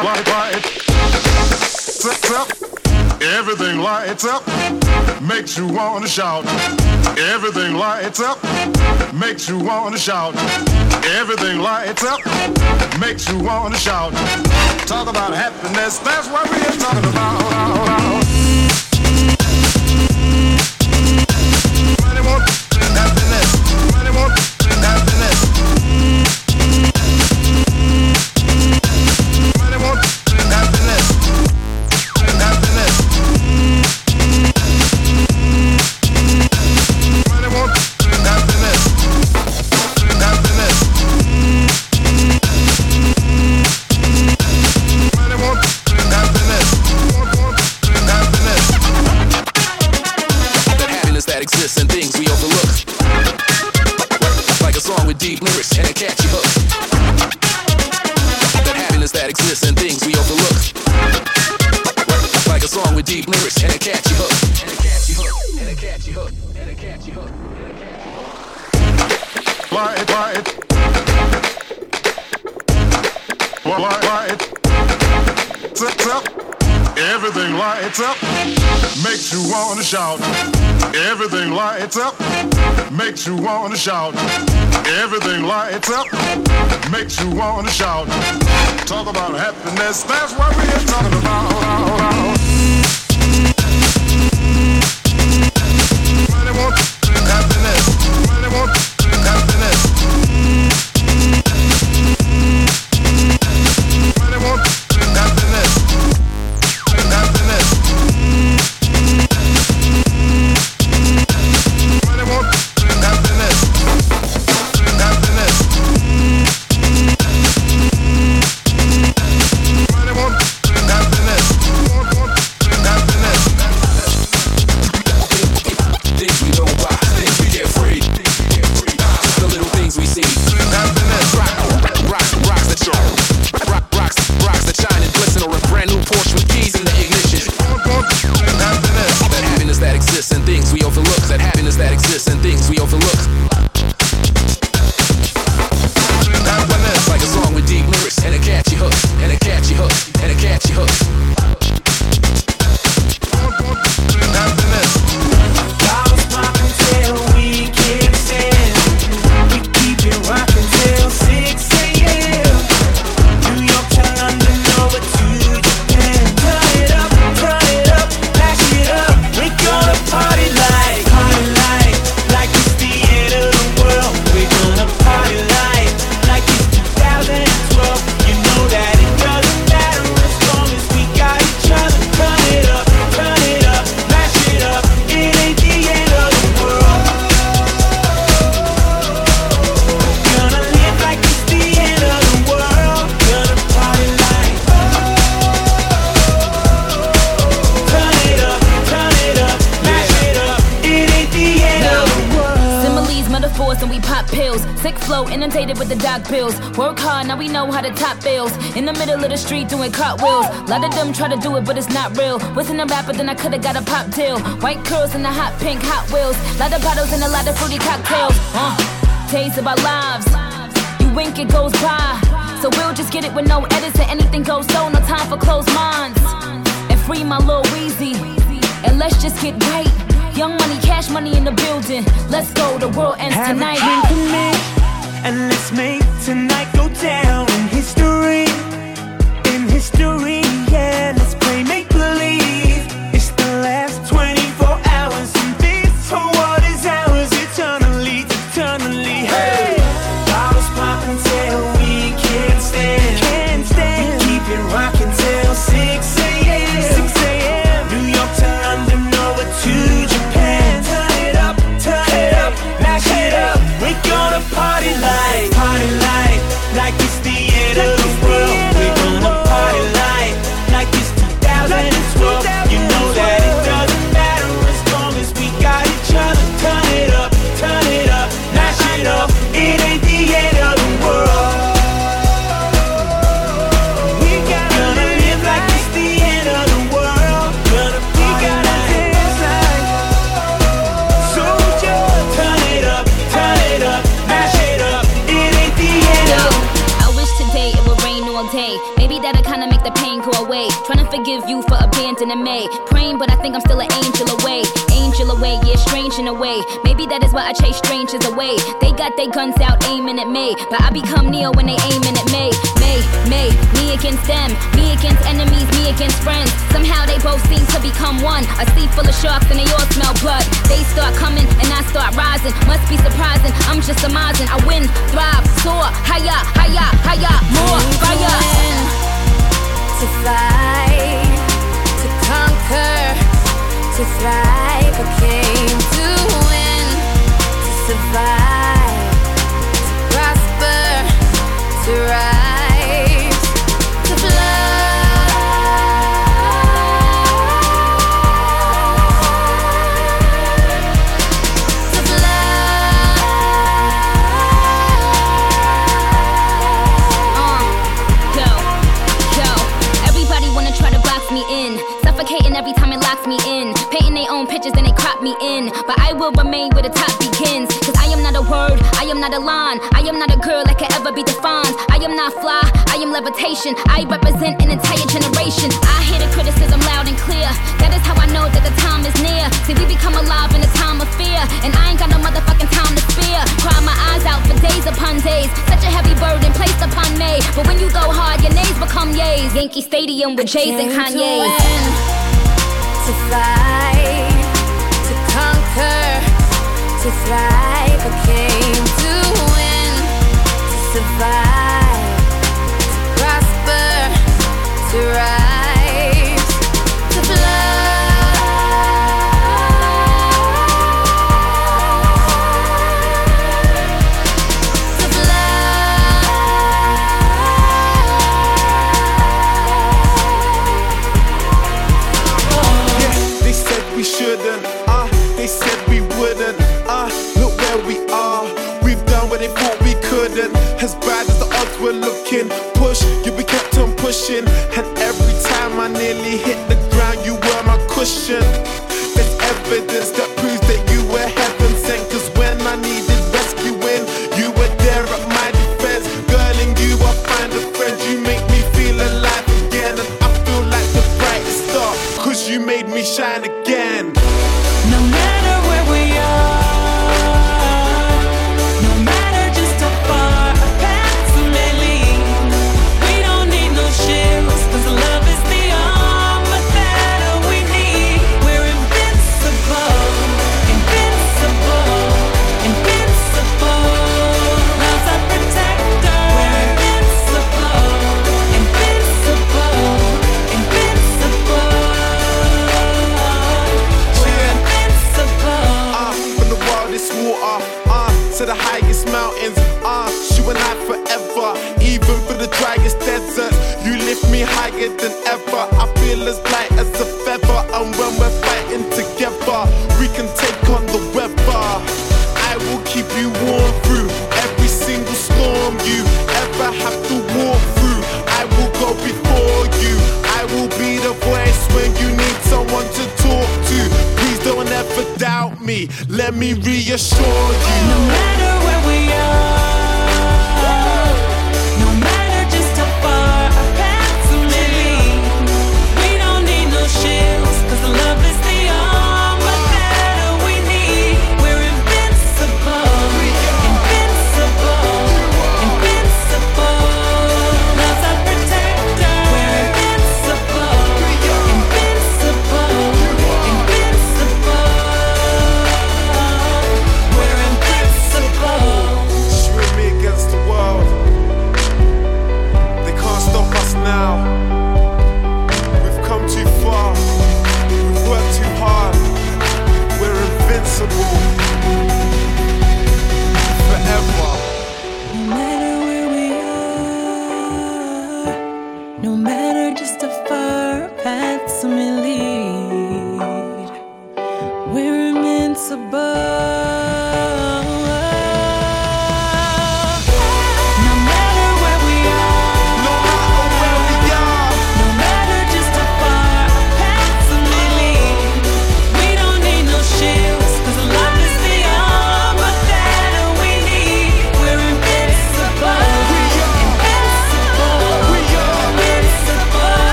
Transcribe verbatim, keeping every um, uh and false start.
light, light. Lights up. Everything lights up, makes you wanna shout. Everything lights up, makes you wanna shout. Everything lights up, makes you wanna shout. Talk about happiness, that's what we're talking about. Money won't happiness, money won't happiness. Money won't happiness. Happiness. Money won't happiness. Happiness. Money won't happiness. Won't, won't happiness. That happiness that exists in things we overlook, like a song with deep lyrics and a catchy hook. That happiness that exists in things we overlook, like a song with deep lyrics and a catchy hook. And a catchy hook. And a catchy hook. And a catchy hook. Light, light. Light, light. Lights up. Everything lights up, makes you wanna shout. Everything lights up, makes you wanna shout. Everything lights up, makes you wanna shout. Talk about happiness, that's what we're talking about. Money won't happiness, money won't happiness. Money won't happiness, happiness. Money won't happiness, happiness. Money won't happiness, won't, won't happiness. Things we don't buy, things we get free. The little things we see. Happiness. Rock, rocks, rocks that show. Rock, rocks, rocks that shine and glisten, or a brand new Porsche with keys in the ignition. Won't, won't happiness. That happiness that exists in things we overlook. That happiness that exists in things we overlook. Happiness. Like a song with deep lyrics and a catchy hook. And a catchy hook. And a catchy hook. Won't, won't happiness. Bottles popping till we can't stand. We keep it rocking till six a.m. New York to London, over to Japan. Turn it up, turn it up, mash it up. We're gonna party like, party like, like it's the end of the world. We're gonna party like, like it's two thousand twelve. You know that it doesn't matter as long as we got each other. Turn it up, turn it up, mash it up. It ain't the end of the world. Gonna live like it's the end of the world. Gonna party like, turn it up, turn it up, mash it up. It ain't the end of the world. Similes, metaphors, and we pop pills. Sick flow, inundated with the doc pills. Work hard, now we know how to top bills. In the middle of the street doing cartwheels. Lot of them try to do it, but it's not real. Wasn't a rapper, then I could've got a pop deal. White curls and the hot pink Hot Wheels. Lot of bottles and a lot of fruity cocktails. Uh, taste of our lives. You wink, it goes by. So we'll just get it with no edits and anything goes so. No time for closed minds. And free my Lil Weezy. And let's just get right. Young money, cash money in the building. Let's go, the world ends Have tonight. a drink with me, and let's make tonight go down in history. In history, yeah, let's play make-believe. It's the last twenty-four hours, and this whole world is ours eternally, eternally. Hey! Bottles popping till we can't stand. Can't stand. We keep it rocking till six a.m. six a.m. New York to London, over to Japan. Turn it up, turn it up, mash it up. We're gonna party like, party like, like it's the end of the world. We're gonna party like, away. Trying to forgive you for abandoning me. Praying, but I think I'm still an angel away. Angel away, yeah, strange in a way. Maybe that is why I chase strangers away. They got their guns out aiming at me, but I become Neo when they aiming at me. Me, me, me against them. Me against enemies, me against friends. Somehow they both seem to become one. A sea full of sharks and they all smell blood. They start coming and I start rising. Must be surprising, I'm just amazing. I win, thrive, soar, higher, higher, higher, more fire. To fight, to conquer, to thrive. I came to win, to survive, to prosper, to rise, to fly. Me in, suffocating every time it locks me in. Painting their own pictures and they crop me in. But I will remain where the top begins. Cause I am not a word, I am not a line. I am not a girl that can ever be defined. I am not fly, I am levitation. I represent an entire generation. I hear the criticism loud and clear. That is how I know that the time is near. See, we become alive in a time of fear. And I ain't got no motherfucking time to spare. Cry my eyes out for days upon days. Such a heavy burden placed upon me. But when you go hard, your nays become yays. Yankee Stadium with Jays and Kanye. To win, to fight, to conquer, to thrive. I came to win, to survive, to prosper, to rise, to fly. We shouldn't, uh, they said we wouldn't, uh, look where we are. We've done what they thought we couldn't. As bad as the odds were looking, push, you be kept on pushing. And every time I nearly hit the ground, you were my cushion. There's evidence that proves that you were heaven sent. Cause when I needed rescuing, you were there at my defense. Girl, in you I find a friend. You make me feel alive again. And I feel like the brightest star, cause you made me shine again. No matter where we are, no matter just how far our paths may lead, we don't need no shields, cause love is the armor that we need. We're invincible, invincible, invincible. Love's our protector. We're invincible, invincible, invincible. Water, uh, to the highest mountains, uh, you and I forever. Even for the driest deserts, you lift me higher than ever. I feel as light as a feather, and when we're fighting together, we can take on the weather. I will keep you warm through every single storm you ever have to walk through. I will go before you. I will be the voice when you need someone to talk to. Don't ever doubt me, let me reassure you. No matter